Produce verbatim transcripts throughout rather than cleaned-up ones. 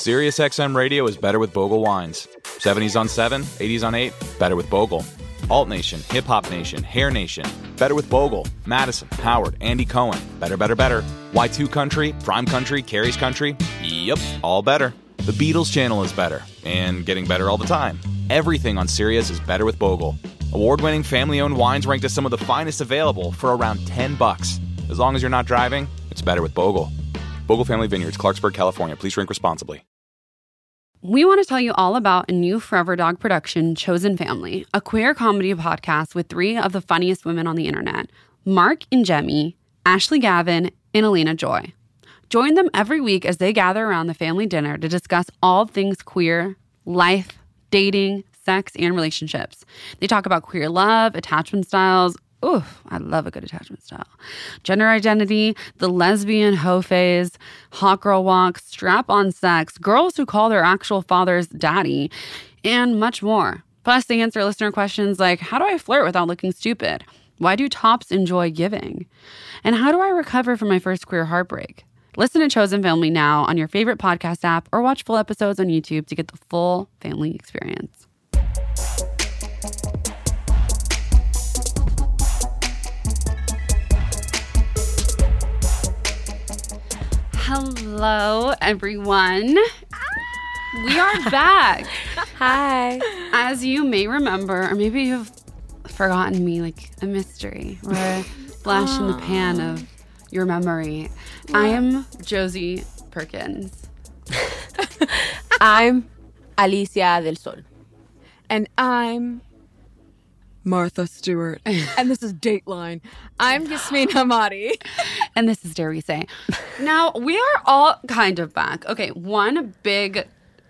SiriusXM Radio is better with Bogle wines. seventies on seven, eighties on eight, better with Bogle. Alt Nation, Hip Hop Nation, Hair Nation, better with Bogle. Madison, Howard, Andy Cohen, better, better, better. Y two Country, Prime Country, Carrie's Country, yep, all better. The Beatles channel is better, and getting better all the time. Everything on Sirius is better with Bogle. Award-winning family-owned wines ranked as some of the finest available for around ten bucks. As long as you're not driving, it's better with Bogle. Bogle Family Vineyards, Clarksburg, California. Please drink responsibly. We want to tell you all about a new Forever Dog production, Chosen Family, a queer comedy podcast with three of the funniest women on the internet, Mark and Jemmy, Ashley Gavin, and Elena Joy. Join them every week as they gather around the family dinner to discuss all things queer, life, dating, sex, and relationships. They talk about queer love, attachment styles. Ooh, I love a good attachment style. Gender identity, the lesbian hoe phase, hot girl walk, strap-on sex, girls who call their actual fathers daddy, and much more. Plus, they answer listener questions like, how do I flirt without looking stupid? Why do tops enjoy giving? And how do I recover from my first queer heartbreak? Listen to Chosen Family now on your favorite podcast app or watch full episodes on YouTube to get the full family experience. Hello, everyone. We are back. Hi. As you may remember, or maybe you've forgotten me like a mystery or a flash in the pan of your memory. Yeah. I am Josie Perkins. I'm Alicia del Sol. And I'm Martha Stewart. And this is Dateline. I'm Yasmin Hamadi. And this is Dare We Say. Now, we are all kind of back. Okay, one big,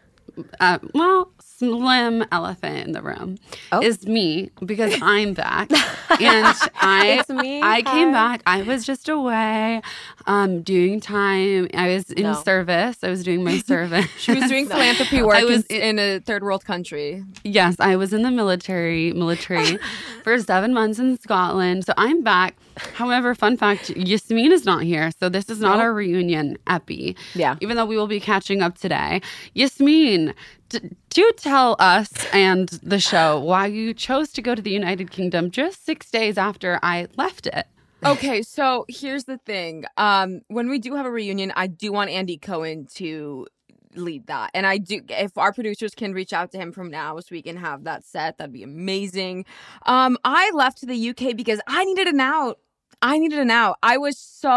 uh, well, slim elephant in the room oh. is me, because I'm back. And I it's me. I Hi. came back. I was just away um, doing time. I was in no. service. I was doing my service. She was doing philanthropy work I was in, in a third world country. Yes, I was in the military, military for seven months in Scotland. So I'm back. However, fun fact, Yasmin is not here. So this is not nope. our reunion epi. Yeah. Even though we will be catching up today. Yasmin, d- do tell us and the show why you chose to go to the United Kingdom just six days after I left it. Okay, so here's the thing. Um, when we do have a reunion, I do want Andy Cohen to lead that. And I do, if our producers can reach out to him from now so we can have that set, that'd be amazing. Um, I left to the U K because I needed an out. I needed an out. I was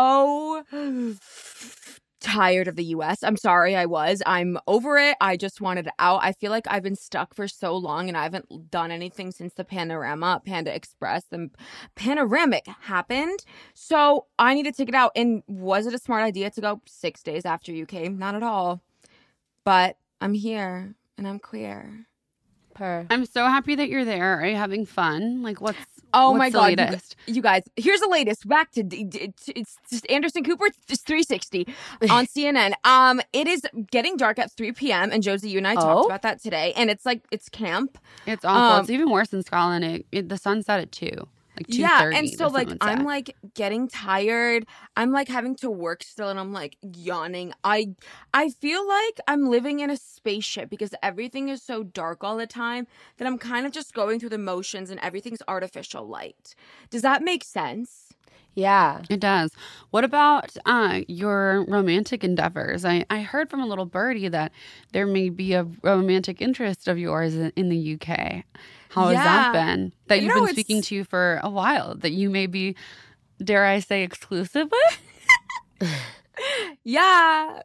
so tired of the U S. I'm sorry, I was. I'm over it. I just wanted out. I feel like I've been stuck for so long and I haven't done anything since the Panorama, Panda Express, and Panoramic happened. So I needed to get out. And was it a smart idea to go six days after you came? Not at all. But I'm here and I'm queer. Per. I'm so happy that you're there. Are you having fun? Like, what's Oh what's my the God, you, latest? you guys, here's the latest. Back to, it's, it's, it's Anderson Cooper, it's three sixty on C N N. Um, It is getting dark at three p.m. And Josie, you and I oh? talked about that today. And it's like, it's camp. It's awful. Um, it's even worse in Scotland. It, it, the sun set at two. Like two Yeah, thirty, and so like would I'm say. like getting tired. I'm like having to work still, and I'm like yawning. I I feel like I'm living in a spaceship because everything is so dark all the time that I'm kind of just going through the motions, and everything's artificial light. Does that make sense? Yeah. It does. What about uh, your romantic endeavors? I, I heard from a little birdie that there may be a romantic interest of yours in, in the U K. How Yeah. has that been? That you've No, been it's- speaking to for a while, that you may be, dare I say, exclusive with? Yeah.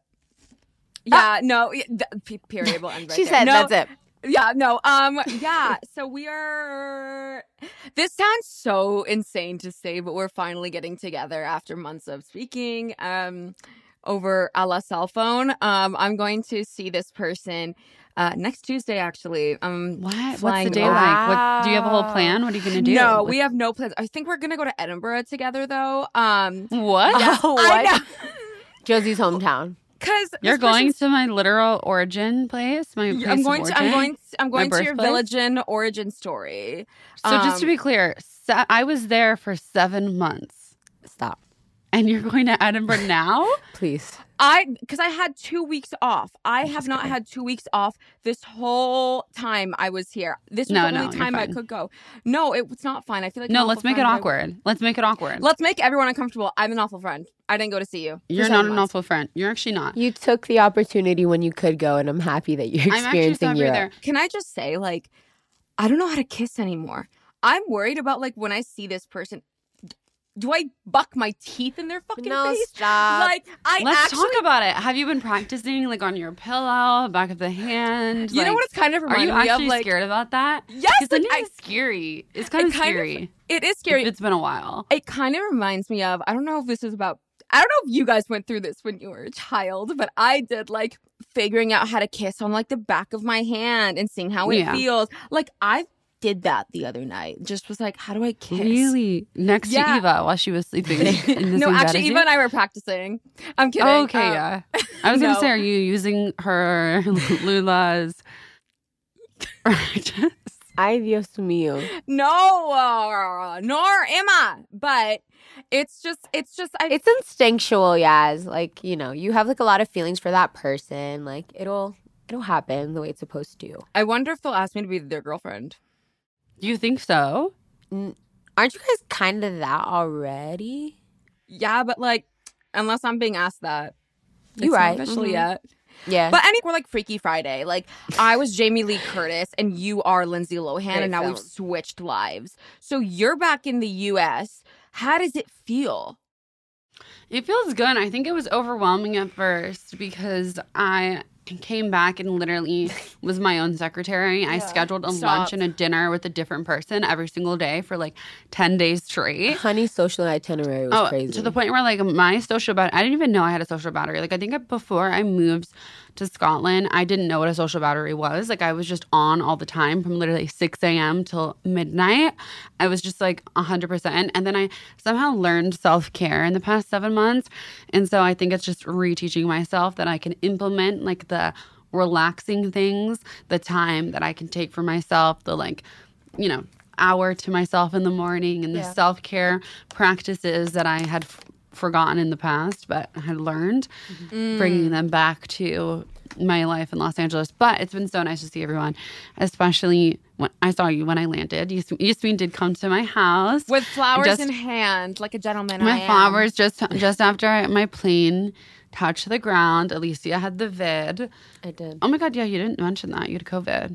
Yeah, no, yeah, th- p- period. We'll end right She there. said No, that's it. Yeah, no, um, yeah, so we are, this sounds so insane to say, but we're finally getting together after months of speaking, um, over a la cell phone. Um, I'm going to see this person, uh, next Tuesday, actually. Um, What? What's flying the day over- like? What, do you have a whole plan? What are you going to do? No, What- we have no plans. I think we're gonna go to Edinburgh together, though. Um, What? yeah, Oh, I what? know. Josie's hometown. Because You're going to my literal origin place? My place I'm going of to. origin? I'm going. I'm going My to your birthplace? village and origin story. So just to Um, be clear, se- I was there for seven months. Stop. And you're going to Edinburgh now? Please. I because I had two weeks off. I Which have is not good. had two weeks off this whole time I was here. This was No, the no, only you're time I fine. could go. No, it, it's not fine. I feel like No, an let's awful make it friend, but I- awkward. Let's make it awkward. Let's make everyone uncomfortable. I'm an awful friend. I didn't go to see you. for You're seven not an months. awful friend. You're actually not. You took the opportunity when you could go, and I'm happy that you're I'm actually experiencing happy Europe. there. Can I just say, like, I don't know how to kiss anymore. I'm worried about like when I see this person. d- Do I buck my teeth in their fucking No, face? stop. Like I Let's actually. talk about it. Have you been practicing like on your pillow, back of the hand? You know Like, what it's kind of Are reminding you me actually of? Like, scared about that? yes, Because like, then I, it's scary. It's kind of it kind of- scary. it is scary. It's been a while. It kind of reminds me of, I don't know if this is about, I don't know if you guys went through this when you were a child, but I did like figuring out how to kiss on like the back of my hand and seeing how it Yeah. feels. Like I did that the other night. Just was like, how do I kiss? Really? Next Yeah. to Eva while she was sleeping in the No, same bed actually, as you? Eva and I were practicing. I'm kidding. Oh, okay, Um, yeah. I was going no. to say, are you using her Lula's? Ay, Dios mío. No, uh, nor am I. But it's just, it's just, I, It's instinctual, Yaz. Like, you know, you have like a lot of feelings for that person. Like, it'll it'll happen the way it's supposed to. I wonder if they'll ask me to be their girlfriend. Do you think so? Aren't you guys kind of that already? Yeah, but like, unless I'm being asked that. You It's not right. official Mhm. yet. Yeah. But anyway, we're like Freaky Friday. Like I was Jamie Lee Curtis and you are Lindsay Lohan, Great and now film. we've switched lives. So you're back in the U S. How does it feel? It feels good. I think it was overwhelming at first because I came back and literally was my own secretary. I scheduled a Stop. lunch and a dinner with a different person every single day for like ten days straight. Honey's social itinerary was Oh, crazy. to the point where like my social battery, I didn't even know I had a social battery. Like I think before I moved to Scotland, I didn't know what a social battery was. Like I was just on all the time from literally six a.m. till midnight. I was just like one hundred percent. And then I somehow learned self-care in the past seven months. And so I think it's just reteaching myself that I can implement like the relaxing things, the time that I can take for myself, the like, you know, hour to myself in the morning and the Yeah. self-care practices that I had f- forgotten in the past, but I had learned, bringing them back to my life in Los Angeles. But it's been so nice to see everyone, especially when I saw you when I landed. Yas- Yasmin did come to my house. With flowers Just- in hand, like a gentleman. I my am. flowers just just after I, my plane touched the ground. Alicia had the vid. I did. Oh my God, yeah, you didn't mention that. You had COVID.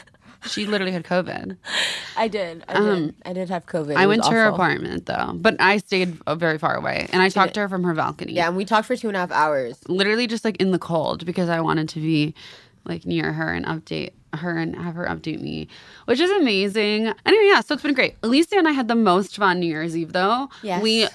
She literally had COVID. I did. I Um, did. I did have COVID. I It went was to her awful. apartment though, but I stayed uh, very far away, and I talked to her from her balcony. Yeah, and we talked for two and a half hours. Literally just like in the cold because I wanted to be like near her and update her and have her update me, which is amazing. Anyway, yeah, so it's been great. Alicia and I had the most fun New Year's Eve though. Yes. We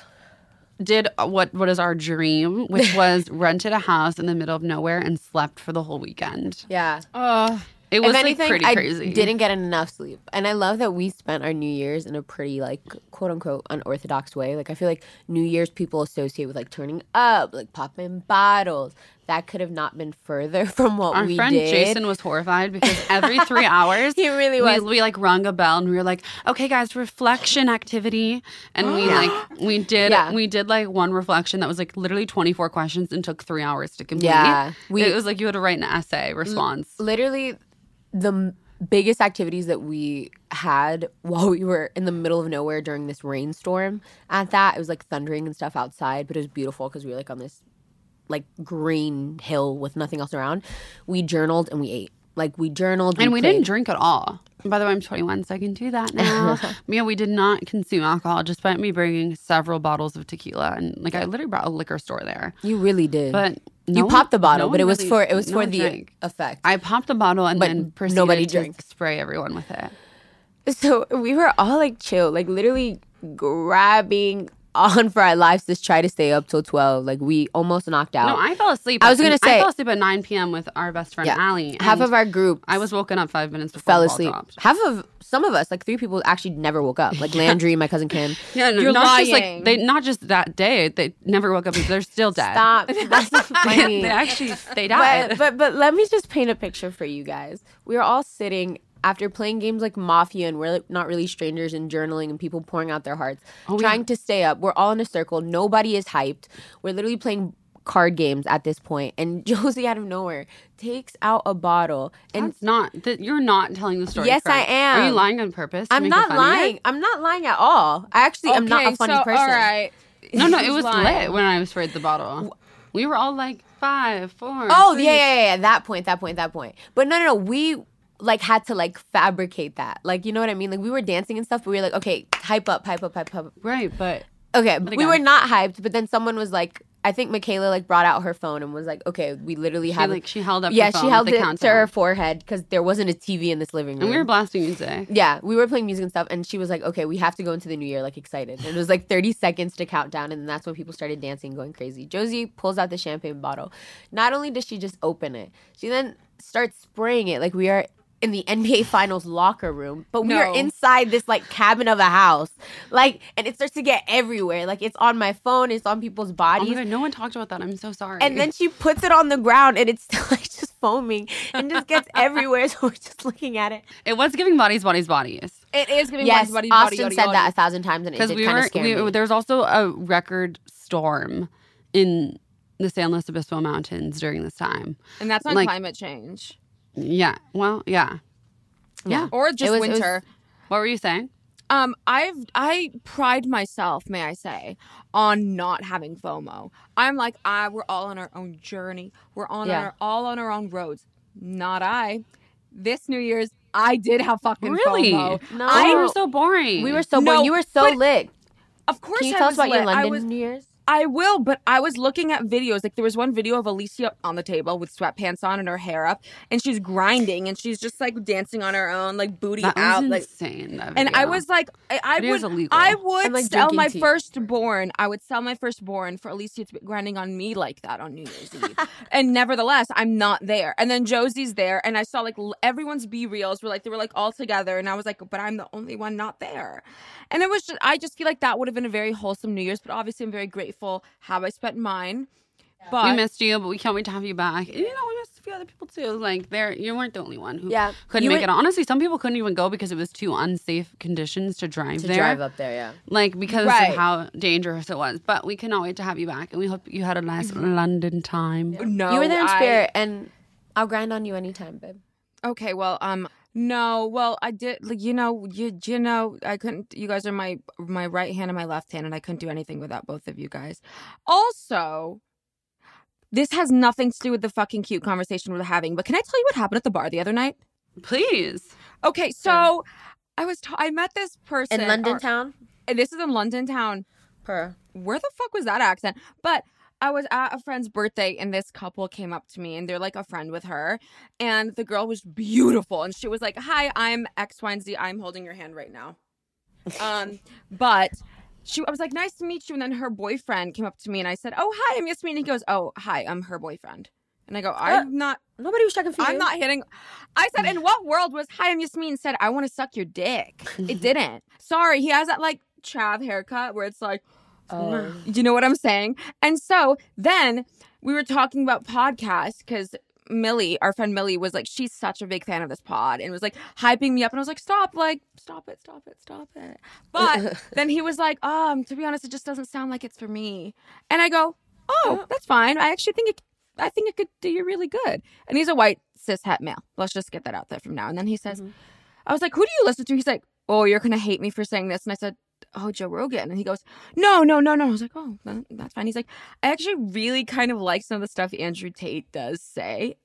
did what what is our dream, which was rented a house in the middle of nowhere and slept for the whole weekend. Yeah. Oh, It was if anything, like pretty I crazy. didn't get enough sleep. And I love that we spent our New Year's in a pretty, like, quote unquote, unorthodox way. Like, I feel like New Year's people associate with, like, turning up, like, popping bottles. That could have not been further from what Our we friend did. Jason was horrified because every three hours He really we, was. we like rung a bell and we were like, okay guys, reflection activity. And we like we did Yeah. we did like one reflection that was like literally twenty-four questions and took three hours to complete. Yeah. We- it was like you had to write an essay response. Literally, the m- biggest activities that we had while we were in the middle of nowhere during this rainstorm at that, it was like thundering and stuff outside, but it was beautiful because we were like on this like green hill with nothing else around. We journaled and we ate. Like we journaled. And we played. didn't drink at all. By the way, I'm twenty-one, so I can do that now. Mia, we did not consume alcohol, despite me bringing several bottles of tequila. And like I literally brought a liquor store there. You really did. But no you one- popped the bottle, no but it one was really- for it was no for one the drank. effect. I popped the bottle and But then proceeded nobody to drank. spray everyone with it. So we were all like chill, like literally grabbing on for our lives to try to stay up till twelve. Like we almost knocked out. No, I fell asleep. I was at- gonna I say- fell asleep at nine p.m. with our best friend Yeah. Allie. Half and of our group I was woken up five minutes before fell the ball asleep. dropped. Half of some of us, like three people, actually never woke up. Like Landry, my cousin Kim. Yeah, no, You're not just lying. like they not just that day. They never woke up. They're still dead. Stop. That's not funny. They actually they died. But, but but let me just paint a picture for you guys. We were all sitting after playing games like Mafia and We're Not Really Strangers and journaling and people pouring out their hearts, Oh, trying yeah. to stay up. We're all in a circle. Nobody is hyped. We're literally playing card games at this point, and Josie out of nowhere takes out a bottle and That's not. That you're not telling the story. Yes, correct. I am. Are you lying on purpose? to I'm make not it funnier? lying. I'm not lying at all. I actually am not a funny so, person. All right. No, no, it He's was lying. lit when I sprayed the bottle. We were all like five, four. Oh three. yeah, yeah, yeah, yeah. That point, that point, that point. But no, no, no. We like had to like fabricate that. Like, you know what I mean? Like we were dancing and stuff, but we were like, okay, hype up, hype up, hype up. Right, but Okay, we again. were not hyped, but then someone was like, I think Michaela like brought out her phone and was like, okay, we literally she have like she held up. yeah, her phone she held with the it countdown. to her forehead because there wasn't a T V in this living room. and we were blasting music. Yeah, we were playing music and stuff, and she was like, okay, we have to go into the new year, like, excited. And it was like thirty seconds to count down, and then that's when people started dancing, going crazy. Josie pulls out the champagne bottle. Not only does she just open it, she then starts spraying it like we are in the N B A Finals locker room, but we No. are inside this, like, cabin of a house. Like, and it starts to get everywhere. Like, it's on my phone, it's on people's Oh bodies. my god, no one talked about that. I'm so sorry. And then she puts it on the ground, and it's still, like, just foaming and just gets everywhere, so we're just looking at it. it was giving bodies, bodies, bodies. It is giving Yes, body, body, Austin body, said body. that a thousand times, and it Because did we kind of were, scare we, me. there was also a record storm in the San Luis Obispo Mountains during this time. And that's on Like- climate change. Yeah. Well, yeah. Yeah. Or just was- it was- winter. What were you saying? Um, I've I pride myself, may I say, on not having FOMO. I'm like, ah, we're all on our own journey. We're on Yeah. our all on our own roads. Not I. This New Year's, I did have fucking Really? FOMO. No. I I- were so boring. We were so No, bored. You were so but- lit. Of course, Can you I tell us was about your lit. I London was- New Year's? I will, but I was looking at videos. Like there was one video of Alicia on the table with sweatpants on and her hair up, and she's grinding and she's just like dancing on her own, like booty That out, was like. insane. That And I video. was like, I, I Video's would, illegal. I would And, like, sell drinking my tea. firstborn. I would sell my firstborn for Alicia to be grinding on me like that on New Year's Eve. And nevertheless, I'm not there. And then Josie's there, and I saw like l- everyone's B reels were like they were like all together, and I was like, but I'm the only one not there. And it was just, I just feel like that would have been a very wholesome New Year's. But obviously, I'm very grateful how I spent mine. But we missed you, but we can't wait to have you back. And, you know, we missed a few other people too. Like, there, you weren't the only one who Yeah. couldn't You make were- it. Honestly, some people couldn't even go because it was too unsafe conditions to drive To there. drive up there, yeah. Like, because Right. of how dangerous it was. But we cannot wait to have you back, and we hope you had a nice London time. no, you were there in I- spirit, and I'll grind on you anytime, babe. Okay, well, um, no, well, I did, like, you know, you, you know, I couldn't. You guys are my my right hand and my left hand, and I couldn't do anything without both of you guys. Also, this has nothing to do with the fucking cute conversation we're having. But can I tell you what happened at the bar the other night? Please. Okay, so I was ta- I met this person In London or- town? and this is in London town. Per. Where the fuck was that accent? But I was at a friend's birthday and this couple came up to me and they're like a friend with her. And the girl was beautiful. And she was like, hi, I'm X, Y, and Z. I'm holding your hand right now. Um, but she, I was like, nice to meet you. And then her boyfriend came up to me and I said, oh, hi, I'm Yasmin. And he goes, oh, hi, I'm her boyfriend. And I go, I'm not, Nobody was checking for you. I'm not hitting. I said, in what world was hi, I'm Yasmin said, I want to suck your dick. It didn't. Sorry. He has that like chav haircut where it's like, Oh. do you know what I'm saying? And so then we were talking about podcasts because Millie, our friend Millie, was like, she's such a big fan of this pod and was like hyping me up. And I was like, stop, like, stop it, stop it, stop it. But then he was like, um, to be honest, it just doesn't sound like it's for me. And I go, oh, that's fine. I actually think it, I think it could do you really good. And he's a white cis het male. Let's just get that out there from now. And then he says, Mhm. I was like, who do you listen to? He's like, oh, you're going to hate me for saying this. And I said, oh, Joe Rogan. And he goes, no, no, no, no. I was like, oh, that- that's fine. He's like, I actually really kind of like some of the stuff Andrew Tate does say.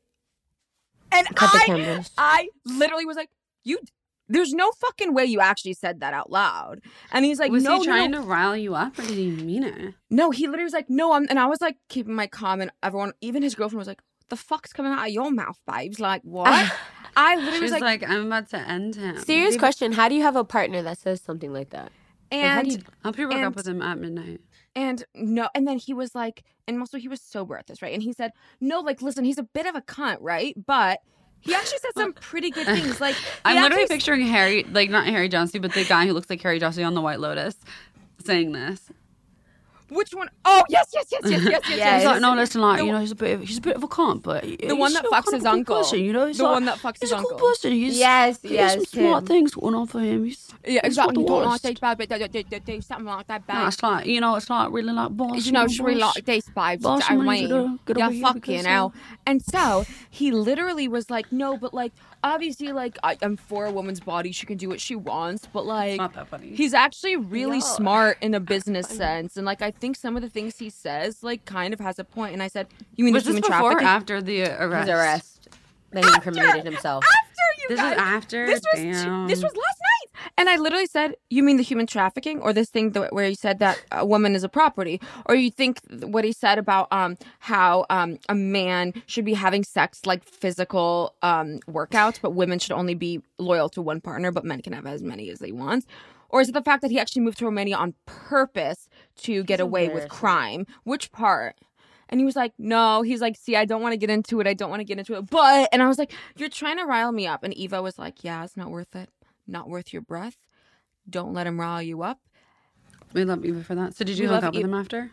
And Cut the I, cameras. I literally was like, you, there's no fucking way you actually said that out loud. And he's like, Was no, he trying no, to rile you up, or did he mean it? no. He literally was like, no, I'm, and I was like keeping my calm. And everyone, even his girlfriend was like, the fuck's coming out of your mouth, babes? Like, what? I literally She was was like, like, I'm about to end him. Serious question. How do you have a partner that says something like that? Like, how and do you, After you broke and- up with him at midnight. And no, and then he was like, and also he was sober at this, right? And he said, no, like, listen, he's a bit of a cunt, right? But he actually said some pretty good things. Like, he I'm literally actually- picturing Harry, like not Harry Johnston, but the guy who looks like Harry Johnston on the White Lotus saying this. Which one? Oh, yes, yes, yes, yes, yes, yes. Yes. He's yes. like, no, listen, like, you know, he's a bit, of, he's a bit of a cunt, but The one that fucks his uncle. Person, you know, he's The like, one that fucks he's his a uncle. cool person. He's, Yes, he yes, has some smart him. things going on for him. He's, Yeah, he's not exactly. the Don't want worst. to taste bad, but do, do, do, do something like that No, bad. it's like, you know, it's like really like boss. You know, she really like taste bad. Boss I money mean, to get yeah, over here fuck you because, know. uh, And so he literally was like, no, but like, obviously, like, I, I'm for a woman's body. She can do what she wants, but like, not that funny. he's actually really Yeah. smart in a business sense. And like, I think some of the things he says, like, kind of has a point. And I said, you mean Was the this human before or trafficking? after the arrest? His arrest. Then he incriminated himself. After you This guys. is after? This was Damn. this was last night, and I literally said, "You mean the human trafficking, or this thing that, where he said that a woman is a property, or you think what he said about um how um a man should be having sex like physical um workouts, but women should only be loyal to one partner, but men can have as many as they want." Or is it the fact that he actually moved to Romania on purpose to get away with embarrassing. crime? Which part? And he was like, no. He's like, see, I don't want to get into it. I don't want to get into it. But, and I was like, you're trying to rile me up. And Eva was like, yeah, it's not worth it. Not worth your breath. Don't let him rile you up. We love Eva for that. So did you We hook love up with Eva. him after?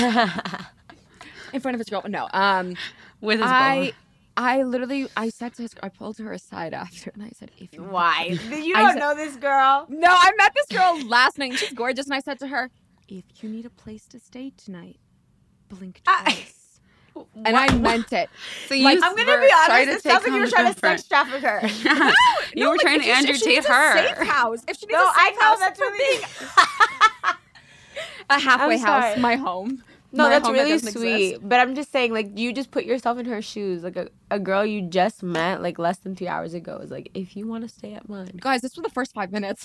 In front of his girl. No. Um, With his I, boa. I literally, I said to his, I pulled her aside after and I said, if you Why? You I don't said- know this girl. No, I met this girl last night and she's gorgeous. And I said to her, if you need a place to stay tonight, blink twice. And I meant it. So you Like, I'm gonna were be trying honest. to It sounds take like you were home trying to the sex traffic her. Yeah. You No, were like, trying if to she- Andrew if she Tate needs a her. safe house. If she needs No, a I safe know house that's for really- being a halfway I'm house, sorry. my home. No, My that's home that really doesn't sweet. exist. But I'm just saying, like, you just put yourself in her shoes. Like, a, a girl you just met, like, less than two hours ago is like, if you want to stay at mine. Guys, this was the first five minutes.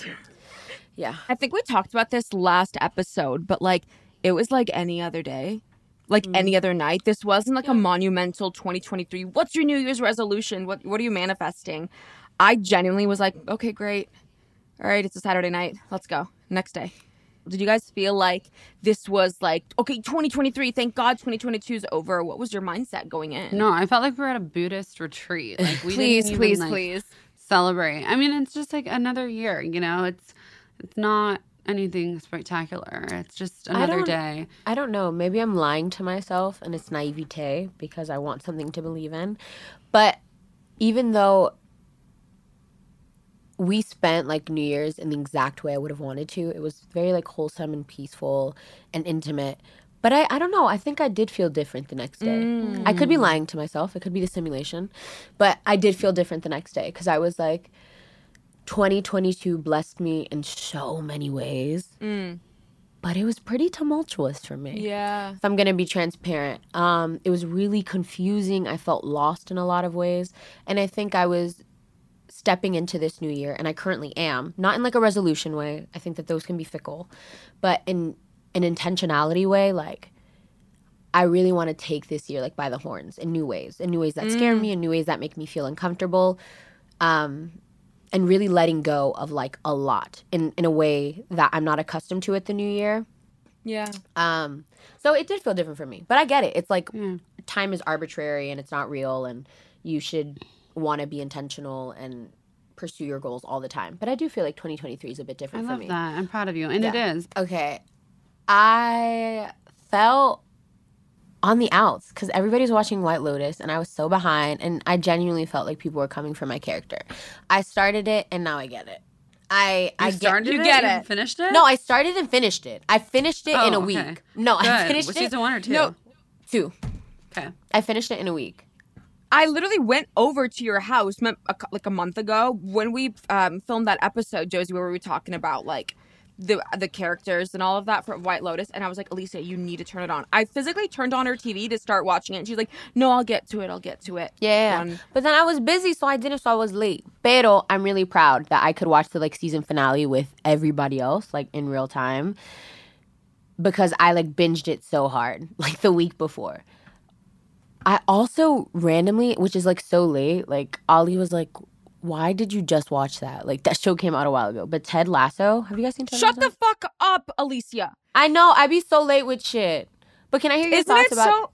Yeah. I think we talked about this last episode, but like it was like any other day, like any other night. This wasn't like a monumental twenty twenty-three. What's your New Year's resolution? What What are you manifesting? I genuinely was like, okay, great. All right, it's a Saturday night. Let's go. Next day. Did you guys feel like this was like, okay, twenty twenty-three, thank God twenty twenty-two is over? What was your mindset going in? No, I felt like we were at a Buddhist retreat. Like we please, didn't even, please, like, please. celebrate. I mean, it's just like another year, you know? It's it's not anything spectacular. It's just another don't- day. I don't know. Maybe I'm lying to myself and it's naivete because I want something to believe in. But even though we spent like New Year's in the exact way I would have wanted to, it was very like wholesome and peaceful and intimate. But I, I don't know. I think I did feel different the next day. I could be lying to myself. It could be the simulation. But I did feel different the next day because I was like, twenty twenty-two blessed me in so many ways. But it was pretty tumultuous for me. Yeah. If I'm going to be transparent. Um, it was really confusing. I felt lost in a lot of ways. And I think I was stepping into this new year, and I currently am. Not in like a resolution way. I think that those can be fickle. But in an intentionality way, like, I really want to take this year like by the horns in new ways. In new ways that scare me, in new ways that make me feel uncomfortable. Um, and really letting go of like a lot in, in a way that I'm not accustomed to at the new year. Yeah. Um, so it did feel different for me, but I get it. It's like Yeah. time is arbitrary and it's not real, and you should want to be intentional and pursue your goals all the time. But I do feel like twenty twenty-three is a bit I different for love me. that. I'm proud of you. And Yeah. it is. Okay, I felt on the outs because everybody's watching White Lotus and I was so behind, and I genuinely felt like people were coming for my character. I started it and now I get it. I You I started get, it? you get You it. finished it? No, I started and finished it. I finished it Oh, in a okay. week. No, Good. I finished Was it season one or two? No. two. Okay. I finished it in a week. I literally went over to your house mem- a, cou- like a month ago when we um, filmed that episode, Josie, where we were talking about like the the characters and all of that for White Lotus, and I was like, Alicia, you need to turn it on. I physically turned on her T V to start watching it, and she's like, no, I'll get to it, I'll get to it. Yeah. One- But then I was busy, so I didn't, so I was late. Pero I'm really proud that I could watch the like season finale with everybody else, like in real time. Because I like binged it so hard, like the week before. I also randomly, which is like so late, like Ollie was like, why did you just watch that? Like that show came out a while ago. But Ted Lasso, have you guys seen Ted Shut Lasso? the fuck up, Alicia. I know, I be so late with shit. But can I hear your Isn't thoughts it about so?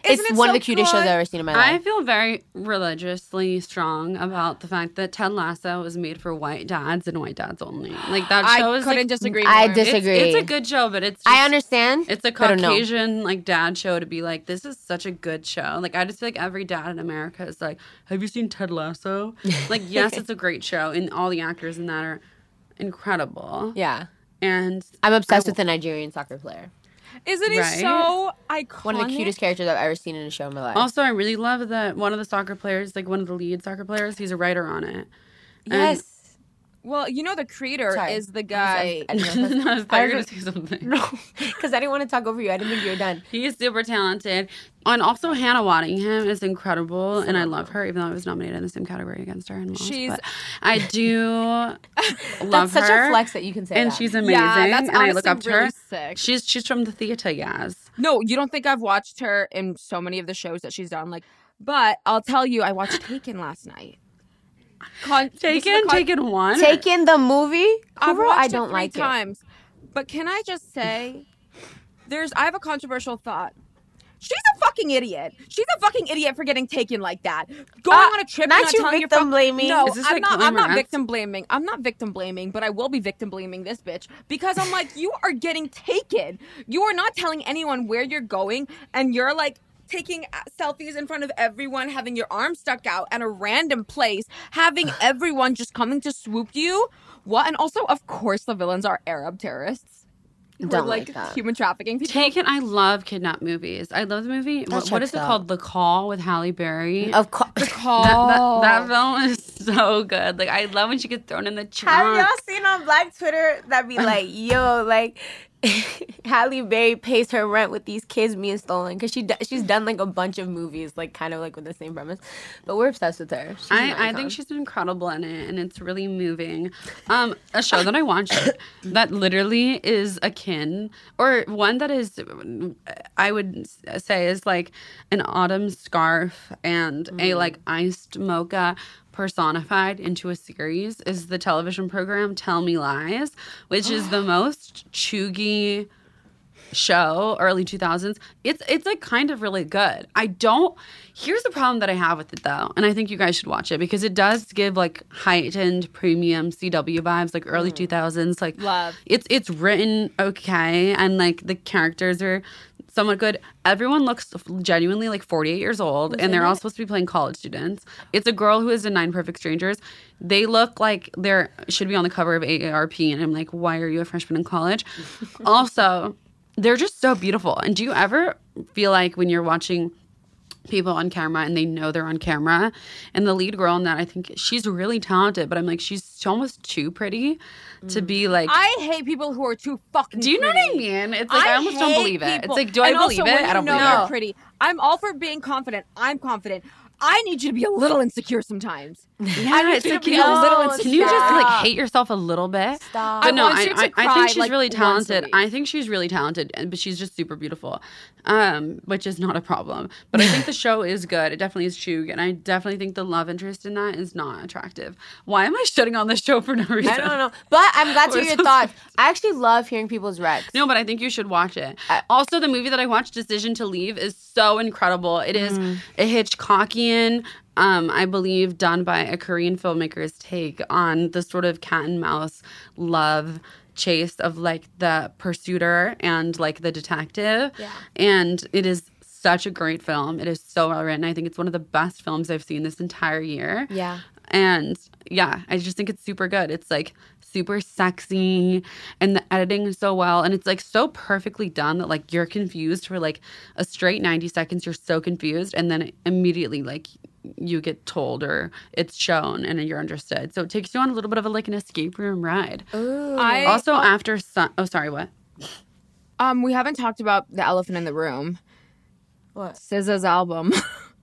It's it one so of the cutest good? shows I've ever seen in my I life. feel very religiously strong about the fact that Ted Lasso was made for white dads and white dads only. Like that I show is couldn't like, disagree I more. dis- It's, disagree. it's a good show, but it's just, I understand. It's a but I don't know. Caucasian like dad show to be like, this is such a good show. Like I just feel like every dad in America is like, have you seen Ted Lasso? Like yes, it's a great show, and all the actors in that are incredible. Yeah. And I'm obsessed I- with the Nigerian soccer player. Isn't it Right? so iconic? One of the cutest characters I've ever seen in a show in my life. Also, I really love that one of the soccer players, like one of the lead soccer players, he's a writer on it. And- yes. Well, you know the creator Sorry. is the guy. I didn't know I was I going to was- say something. No, because I didn't want to talk over you. I didn't think you were done. He's super talented. And also Hannah Waddingham is incredible, and I love her, even though I was nominated in the same category against her. And She's- but I do love That's such her. a flex that you can say and that. she's amazing. Yeah, that's and I look honestly up to really her. sick. She's she's from the theater, yes. No, you don't think I've watched her in so many of the shows that she's done. Like, but I'll tell you, I watched Taken last night. Con- this is a Taken, con- Taken one. Taking the movie. I've Who wrote watched I it don't three like times. But can I just say, there's I have a controversial thought. She's a fucking idiot. She's a fucking idiot for getting taken like that. Going Uh, on a trip, not and not you telling your victim fuck- blaming. No, Is this I'm like not. Chloe I'm not Moretz? victim blaming. I'm not victim blaming, but I will be victim blaming this bitch because I'm like, you are getting taken. You are not telling anyone where you're going, and you're like taking selfies in front of everyone, having your arm stuck out at a random place, having everyone just coming to swoop you. What? And also, of course, the villains are Arab terrorists. Who Don't are, like, like that. human trafficking people. Taken, I love kidnap movies. I love the movie. What, what checks is it out. called? The Call with Halle Berry. Of course. Call. That, that, that film is so good. Like I love when she gets thrown in the trunk. Have y'all seen on Black Twitter that be like, yo, like, Halle Berry pays her rent with these kids being stolen? Because she, do- she's done, like, a bunch of movies, like, kind of, like, with the same premise. But we're obsessed with her. She's an I, I icon. think she's incredible in it, and it's really moving. Um, a show that I watched that literally is akin, or one that is, I would say, is like an autumn scarf and a like iced mocha personified into a series is the television program Tell Me Lies, which is the most chuggy show, early two thousands. It's it's like kind of really good. I don't here's the problem that I have with it though, and I think you guys should watch it because it does give like heightened premium C W vibes, like early two thousands. Like Love. It's it's written okay, and like the characters are somewhat good. Everyone looks genuinely like forty-eight years old, and they're all supposed to be playing college students. It's a girl who is in Nine Perfect Strangers. They look like they're should be on the cover of A A R P, and I'm like, why are you a freshman in college? Also, they're just so beautiful. And do you ever feel like when you're watching people on camera and they know they're on camera, and the lead girl in that, I think she's really talented, but I'm like, she's almost too pretty to be like. I hate people who are too fucking do you know what I mean? It's like I, almost don't hate believe it. people- It's like, do I and believe also, it? when I you don't know believe you're it. pretty. I'm all for being confident. I'm confident. I need you to be a little insecure sometimes. Yeah, I need it's you like, to be can a you, little stop. can you just like Stop. hate yourself a little bit? Stop. But I no, want I, you to I, I cry, think she's like, really once a talented. week. I think she's really talented, and- but she's just super beautiful, um, which is not a problem. But I think the show is good. It definitely is chug, and I definitely think the love interest in that is not attractive. Why am I shutting on this show for no reason? I don't know. But I'm glad to We're hear your so thoughts. I actually love hearing people's recs. No, but I think you should watch it. I- Also, the movie that I watched, Decision to Leave, is so incredible. It is a Hitchcockian, um, I believe, done by a Korean filmmaker's take on the sort of cat and mouse love chase of like the pursuiter and like the detective. Yeah. And it is such a great film. It is so well written. I think it's one of the best films I've seen this entire year. Yeah. And yeah, I just think it's super good. It's like super sexy and the editing is so well. And it's like so perfectly done that like you're confused for like a straight ninety seconds. You're so confused. And then immediately like you get told or it's shown and you're understood. So it takes you on a little bit of a, like an escape room ride. Ooh. I Also after sun- oh, sorry, what? um we haven't talked about the elephant in the room. What? S Z A's album.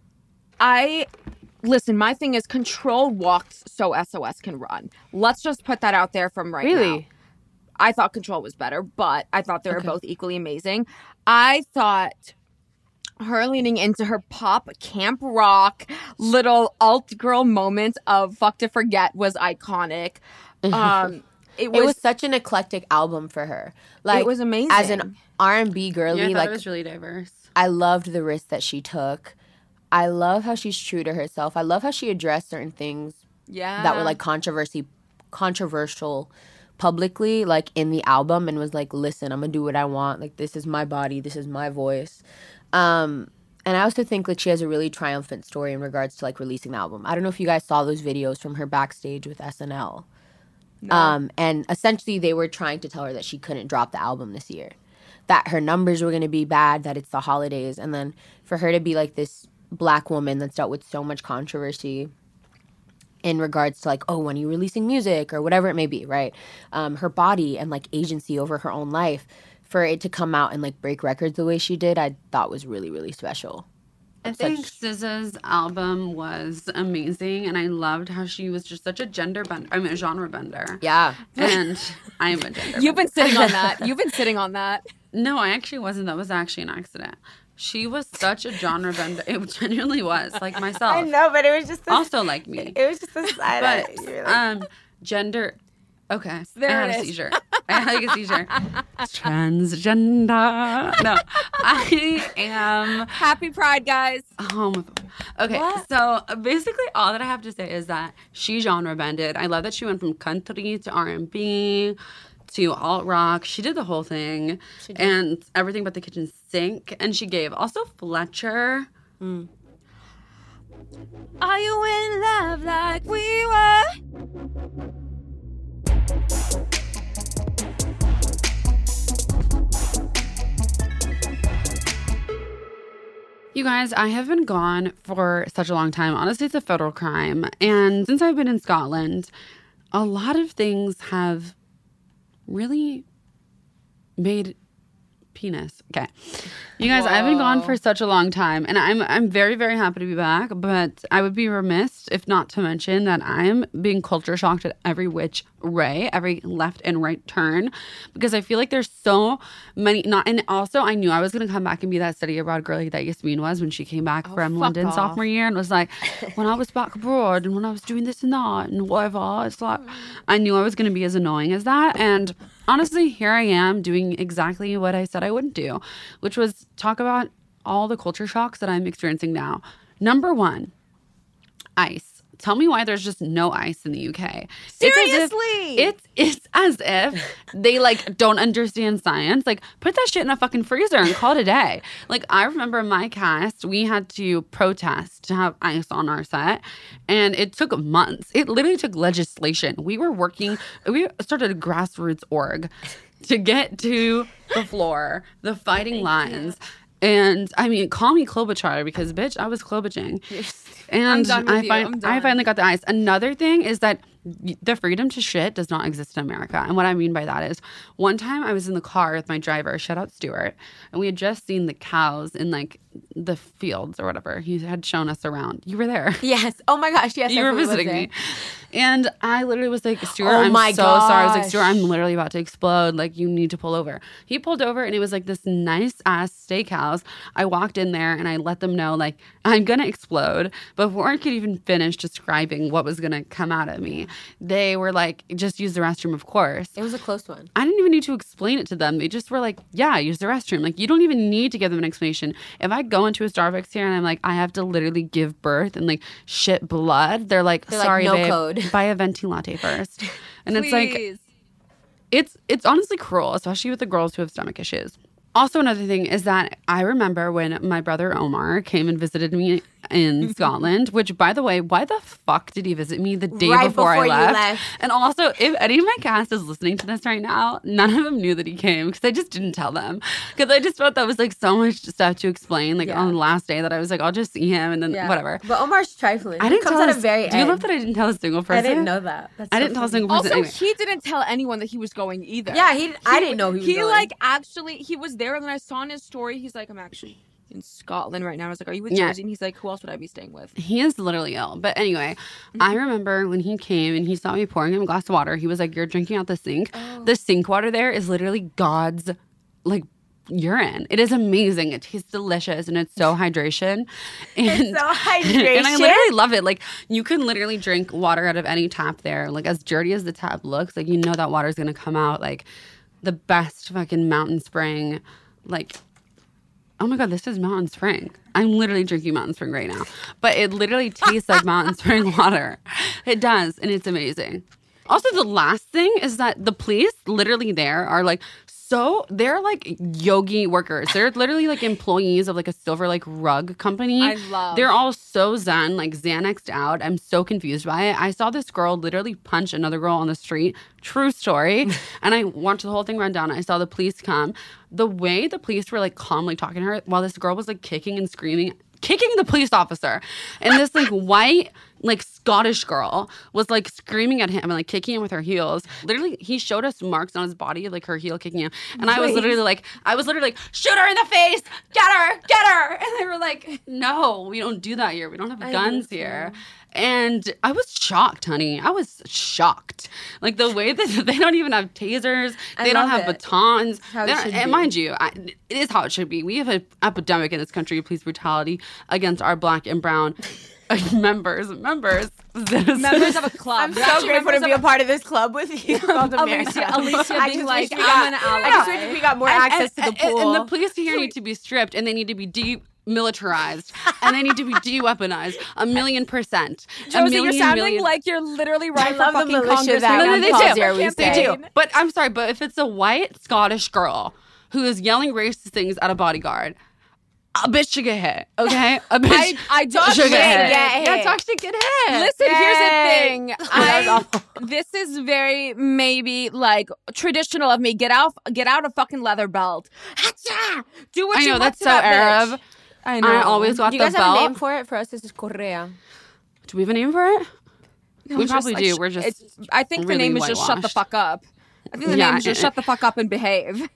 I listen. My thing is, Control walks so S O S can run. Let's just put that out there from right now. Really? I thought Control was better, but I thought they were Okay. both equally amazing. I thought her leaning into her pop camp rock little alt girl moment of "Fuck to Forget" was iconic. Um, it was, It was such an eclectic album for her. Like was amazing. as an R and B girly. Yeah, I thought like it was really diverse. I loved the risk that she took. I love how she's true to herself. I love how she addressed certain things Yeah. that were like controversy, controversial publicly, like in the album, and was like, listen, I'm gonna do what I want. Like, this is my body, this is my voice. Um, and I also think like she has a really triumphant story in regards to like releasing the album. I don't know if you guys saw those videos from her backstage with S N L. No. Um, and essentially they were trying to tell her that she couldn't drop the album this year, that her numbers were gonna be bad, that it's the holidays, and then for her to be like this Black woman that's dealt with so much controversy in regards to like, oh, when are you releasing music or whatever it may be, right? Um, her body and like agency over her own life, for it to come out and like break records the way she did, I thought was really, really special. I think S Z A's album was amazing, and I loved how she was just such a gender bender. I mean, a genre bender. Yeah. And I'm a gender You've been bender. sitting on that. You've been sitting on that. No, I actually wasn't. That was actually an accident. She was such a genre bender. It genuinely was, like myself. I know, but it was just this, Also like me. it was just a side. But um, gender. Okay, There I had it a is. seizure. I had like a seizure. Transgender. No, I am Happy Pride, guys. homophobe. Okay, so basically all that I have to say is that she genre bended. I love that she went from country to R and B to alt rock. She did the whole thing, and everything but the kitchen sink. And she gave also Fletcher. Are you in love like we were? You guys, I have been gone for such a long time. Honestly, it's a federal crime. And since I've been in Scotland, a lot of things have really made penis. Okay. You guys, I've been gone for such a long time, and I'm I'm very, very happy to be back, but I would be remiss if not to mention that I'm being culture shocked at every which way, every left and right turn, because I feel like there's so many, not, and also I knew I was going to come back and be that study abroad girly that Yasmin was when she came back from fuck London off. sophomore year, and was like, when I was back abroad and when I was doing this and that and whatever, it's like, I knew I was going to be as annoying as that, and honestly, here I am doing exactly what I said I wouldn't do, which was talk about all the culture shocks that I'm experiencing now. Number one, ice. Tell me why there's just no ice in the U K. Seriously? It's as if, it's, it's as if they like don't understand science. Like, put that shit in a fucking freezer and call it a day. Like, I remember my cast, we had to protest to have ice on our set, and it took months. It literally took legislation. We were working, we started a grassroots org to get to the floor, the fighting lines. And I mean, call me Klobuchar because, bitch, I was Klobuching. And done with I, you. fin- I'm I done. finally got the ice. Another thing is that y- the freedom to shit does not exist in America. And what I mean by that is, one time I was in the car with my driver, shout out Stuart, and we had just seen the cows in like the fields or whatever. He had shown us around. You were there. Yes. Oh my gosh. Yes. You were I was visiting there. me. And I literally was like, Stuart, Oh I'm my so sorry. I was like, gosh. Stuart, I'm literally about to explode. Like, you need to pull over. He pulled over, and it was like this nice ass steakhouse. I walked in there and I let them know, like, I'm going to explode. Before I could even finish describing what was going to come out of me, they were like, just use the restroom, of course. It was a close one. I didn't even need to explain it to them. They just were like, yeah, use the restroom. Like, you don't even need to give them an explanation. If I go into a Starbucks here and I'm like, I have to literally give birth and like shit blood, they're like, They're like, sorry, no babe, code. buy a venti latte first. And it's like, Please. it's it's honestly cruel, especially with the girls who have stomach issues. Also, another thing is that I remember when my brother Omar came and visited me in Scotland, which, by the way, why the fuck did he visit me the day Right before, before I you left? left. And also, if any of my cast is listening to this right now, none of them knew that he came because I just didn't tell them. Because I just felt that was like so much stuff to explain. Like Yeah. on the last day that I was like, I'll just see him and then whatever. But Omar's trifling. I He didn't comes tell at a, a very Do you end. love that I didn't tell a single person? I didn't know that. That's I so didn't tell a funny. single person. Also, anyway. he didn't tell anyone that he was going either. Yeah, he. I didn't know he was. He going. like actually he was there, and then I saw in his story he's like, I'm actually in Scotland right now. I was like, are you with Yeah. Jersey? And he's like, who else would I be staying with? He is literally ill. But anyway, I remember when he came and he saw me pouring him a glass of water, he was like, you're drinking out the sink. The sink water there is literally God's like urine. It is amazing. It tastes delicious and it's so hydration. And, It's so hydration. and I literally love it. Like, you can literally drink water out of any tap there. Like, as dirty as the tap looks, like, you know that water is going to come out like the best fucking mountain spring, like, oh my God, this is Mountain Spring. I'm literally drinking Mountain Spring right now. But it literally tastes like Mountain Spring water. It does, and it's amazing. Also, the last thing is that the police literally there are like, so they're like yogi workers. They're literally like employees of like a silver like rug company. I love. They're all so zen, like Xanaxed out. I'm so confused by it. I saw this girl literally punch another girl on the street. True story. And I watched the whole thing run down. I saw the police come. The way the police were like calmly talking to her while this girl was like kicking and screaming, kicking the police officer. And this like white, like Scottish girl was like screaming at him and like kicking him with her heels. Literally, he showed us marks on his body, like her heel kicking him. And I was literally like, I was literally like, shoot her in the face, get her, get her. And they were like, no, we don't do that here. We don't have I guns here. And I was shocked, honey. I was shocked. Like the way that they don't even have tasers. I They don't love have it. batons. how it They don't- should and be. mind you, I, it is how it should be. We have an epidemic in this country of police brutality against our black and brown members, members, Members of a club. I'm We're so actually grateful to members be of a part of this club with you called America. Alicia, Alicia I being just like, wish we I'm got- an ally. I just wish we got more access to the and, pool. And the police here need to be stripped, and they need to be demilitarized, and they need to be de-weaponized. A million percent. A Josie, million, you're sounding million. like you're literally I running love for the fucking militia Congress. that right No, now. no, they calls do. here, we They say. do. But I'm sorry, but if it's a white Scottish girl who is yelling racist things at a bodyguard, a bitch should get hit, okay? A bitch I, I don't should get hit. get Yeah, hit. talk shit, get hit. Listen, Yay. here's the thing. That was I, awful. this is very maybe like traditional of me. Get out, get out a fucking leather belt. Hacha! Do what I you know, want that's to so that Arab. bitch. I know. I always got You the guys have a name belt. for it? For us, this is Correa. Do we have a name for it? No, we it's probably just do. like, We're just it's- I think the really name is just shut the whitewashed. fuck up. I think the Yeah, name is just it- shut the fuck up and behave.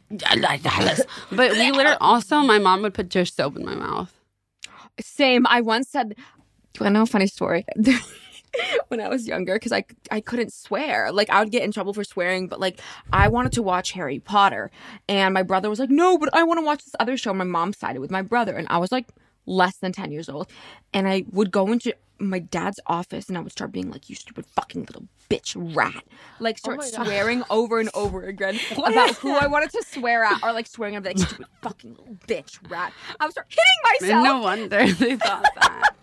But we literally also, my mom would put dish soap in my mouth. Same. I once said, do I know a funny story? When I was younger, because I, I couldn't swear. Like, I would get in trouble for swearing, but like, I wanted to watch Harry Potter. And my brother was like, no, but I want to watch this other show. My mom sided with my brother. And I was like less than ten years old. And I would go into my dad's office and I would start being like, you stupid fucking little bitch rat. Like, start my God. swearing over and over again about who I wanted to swear at. Or like swearing, I'd be like, stupid fucking little bitch rat. I would start hitting And myself. no wonder they thought that.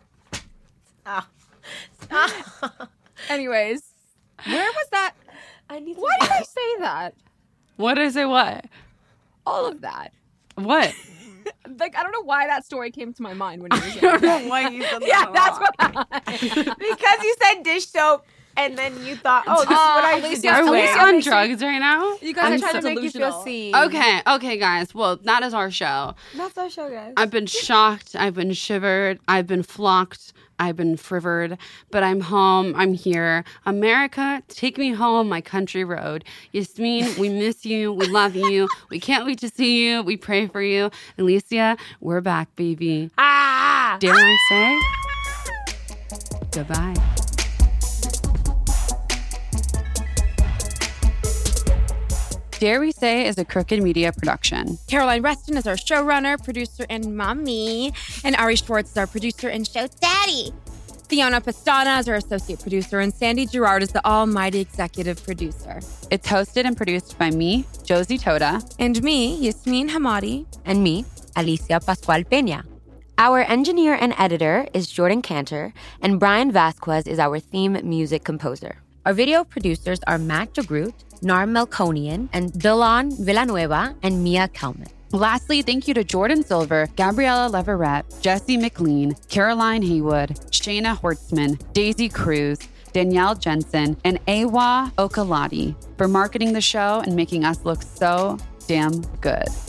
Anyways, where was that? I need to Why did I say that? What did I say? What? All of that. What? Like, I don't know why that story came to my mind when you were I saying don't that. know why you said Yeah, that. that's what because you said dish soap, and then you thought, oh, this is what I used to do. Are we Alicia on makes you- drugs right now? You guys I'm are trying so to make you feel delusional. seen. Okay, okay, guys. Well, that is our show. That's our show, guys. I've been shocked. I've been shivered. I've been flocked. I've been frivered. But I'm home. I'm here. America, take me home, my country road. Yasmin, we miss you. We love you. We can't wait to see you. We pray for you. Alicia, we're back, baby. Ah! Dare I say? Goodbye. Dare We Say is a Crooked Media production. Caroline Reston is our showrunner, producer, and mommy. And Ari Schwartz is our producer and show daddy. Fiona Pastana is our associate producer, and Sandy Girard is the almighty executive producer. It's hosted and produced by me, Josie Toda. And me, Yasmin Hamadi. And me, Alicia Pascual Peña. Our engineer and editor is Jordan Cantor, and Brian Vasquez is our theme music composer. Our video producers are Matt DeGroot, Nar Melkonian, and Dylan Villanueva, and Mia Kalman. Lastly, thank you to Jordan Silver, Gabriella Leverett, Jesse McLean, Caroline Haywood, Shayna Hortzman, Daisy Cruz, Danielle Jensen, and Awa Okalati for marketing the show and making us look so damn good.